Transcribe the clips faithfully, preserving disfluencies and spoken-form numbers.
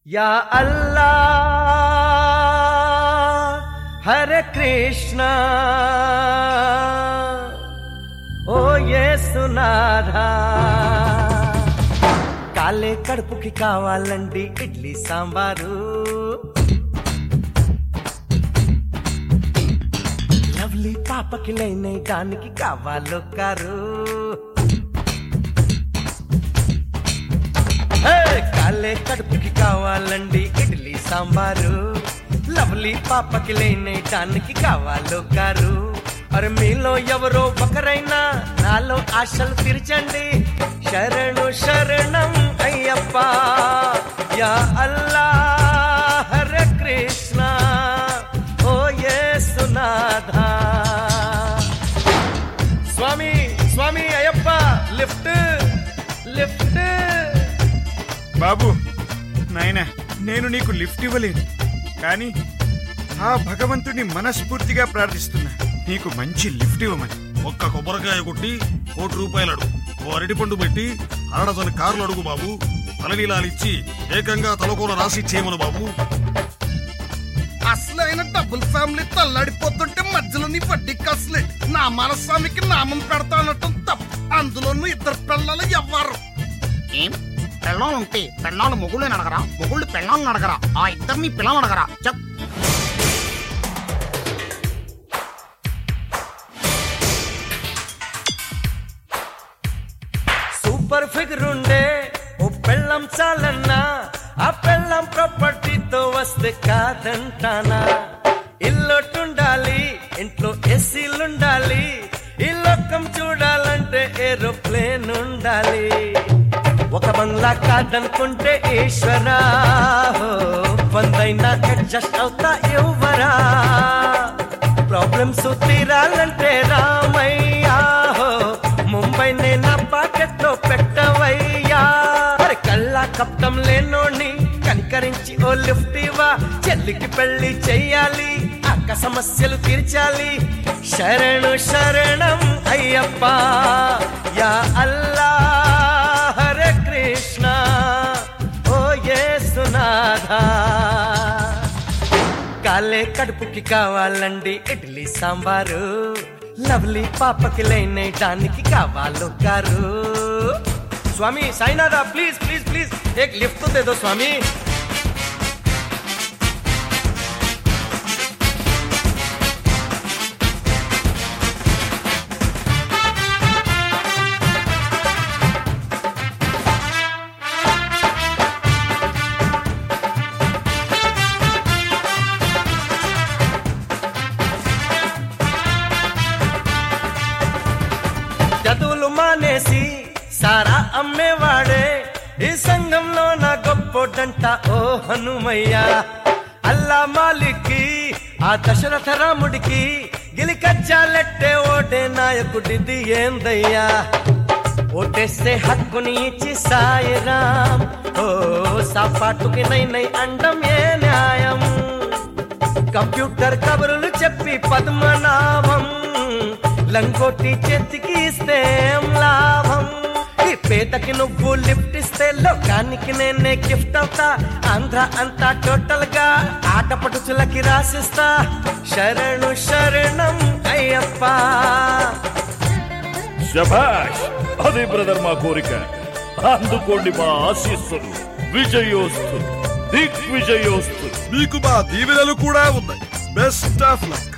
या अल्लाह हरे कृष्णा ओ ये सुनाधा కాలే కడుపుకి కావాలండి ఇడ్లీ సాంబారు లవ్లీ పాపకి లేనే దానికి కావాలో కారు కాలే కడుపుకి కావాలండి ఇడ్లీ సాంబారు లవ్లీ పాపకి లేనే దానికి కావాలో కారు అరే మీలో ఎవరో ఒకరైనా నాలో ఆశలు తీర్చండి శరణు శరణం అయ్యప్ప యా అల్లాహ్ హరే కృష్ణ ఓ యేసునాథ స్వామి స్వామి అయ్యప్ప లిఫ్ట్ లిఫ్ట్ బాబు నాయనా నేను నీకు లిఫ్ట్ ఇవ్వలేను కానీ ఆ భగవంతుని మనస్ఫూర్తిగా ప్రార్థిస్తున్నా నీకు మంచి లిఫ్ట్ ఇవ్వమని. ఒక్క కొబ్బరికాయ కొట్టి కోటి రూపాయలు అడుగు, ఓ అరటిపండు పెట్టి అరడజన్ కార్లు అడుగు బాబు, తలనీలాలిచ్చి ఏకంగా తలకోన రాసి ఇచ్చేయమను బాబు. అసలైన డబుల్ ఫ్యామిలీ తల్లాడిపోతుంటే మధ్యలో నీ వడ్డీ కసలే నా మనస్వామికి నామం పెడతానటం తప్పు. అందులోనూ ఇద్దరు పిల్లలు ఎవ్వరు ఏం పిల్లలు ఉంటే పిల్లలు మొగుళ్ళు అడగరా, మొగుళ్ళు పిల్లల్ని అడగరా, ఆ ఇద్దరిని పిల్లలు అడగరా చెప్. సూపర్ ఫిగర్ ఉండే ఓ పెళ్ళం చాలన్నా ఆ పెళ్ళం ప్రాపర్టీతో వస్తే కాదంటానా. ఇల్లుండాలి ఇంట్లో ఏసీలుండాలి, ఈ లోకం చూడాలంటే ఏరోప్లేన్ ఉండాలి. ఒక బంగ్లా కాదనుకుంటే ఈశ్వరా వందైనా అడ్జస్ట్ అవుతా ఎవ్వరా. ప్రాబ్లమ్స్ తీరాలంటే రామయ్యా ముంబైనే నా పాకెట్ లో పెట్టవయ్యా. కళ్ళ కప్పటం లేనోని కనికరించి ఓ లిఫ్ట్ ఇవ్వా. చెల్లికి పెళ్లి చెయ్యాలి, అక్క సమస్యలు తీర్చాలి. శరణు శరణం అయ్యప్ప యా అల్లాహ్ హరే కృష్ణ ఓ యేసునాథ. కాలే కడుపుకి కావాలండి ఇడ్లీ సాంబారు, లవ్లీ పాపకి లేనేయడానికి కావాలో కారు. स्वामी साईनाथ प्लीज प्लीज प्लीज एक लिफ्ट तो दे दो स्वामी. చదువులు మానేసి సారా అమ్మేవాడే ఈ సంఘంలో నా గొప్పోడంట ఓ హనుమయ్యా. అల్లా మాలిక్కి ఆ దశరథ రాముడికి గిలికచ్చాలెట్టే ఓటే నాయకుడిది ఏందయ్యా. ఓటేస్తే హక్కుని ఇచ్చి సాయిరాం ఓ సాపాటుకి నై నై అండం ఏ న్యాయం. కంప్యూటర్ కబురులు చెప్పి పద్మనాభం లంగోటి చేతికి ఇస్తే లాభం. పేదకి నువ్వు లిఫ్ట్ ఇస్తే లోకానికి నేనే గిఫ్ట్ అవుతా. ఆంధ్ర అంతా టోటల్ గా ఆటపటుచులకి రాసిస్తా. శరణు శరణం అయ్యప్ప. శభాష్, అది బ్రదర్ మా కోరిక. అందుకోండి మా ఆశీస్సులు. విజయోస్తు, దిగ్విజయోస్తు. మీకు మా దీవెనలు కూడా ఉన్నాయి. Best of luck.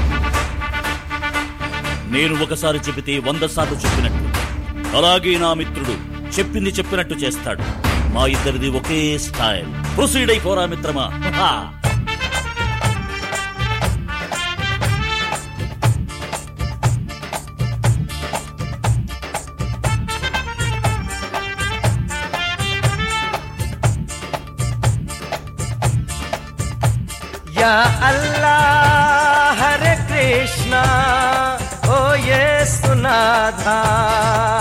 నేను ఒకసారి చెబితే వంద సార్లు చెప్పినట్టు, అలాగే నా మిత్రుడు చెప్పింది చెప్పినట్టు చేస్తాడు. మా ఇద్దరిది ఒకే స్టైల్. ప్రొసీడ్ అయిపోరా మిత్రమా. యా అల్లాహ్ హరే కృష్ణ ఓ యేసునాథ.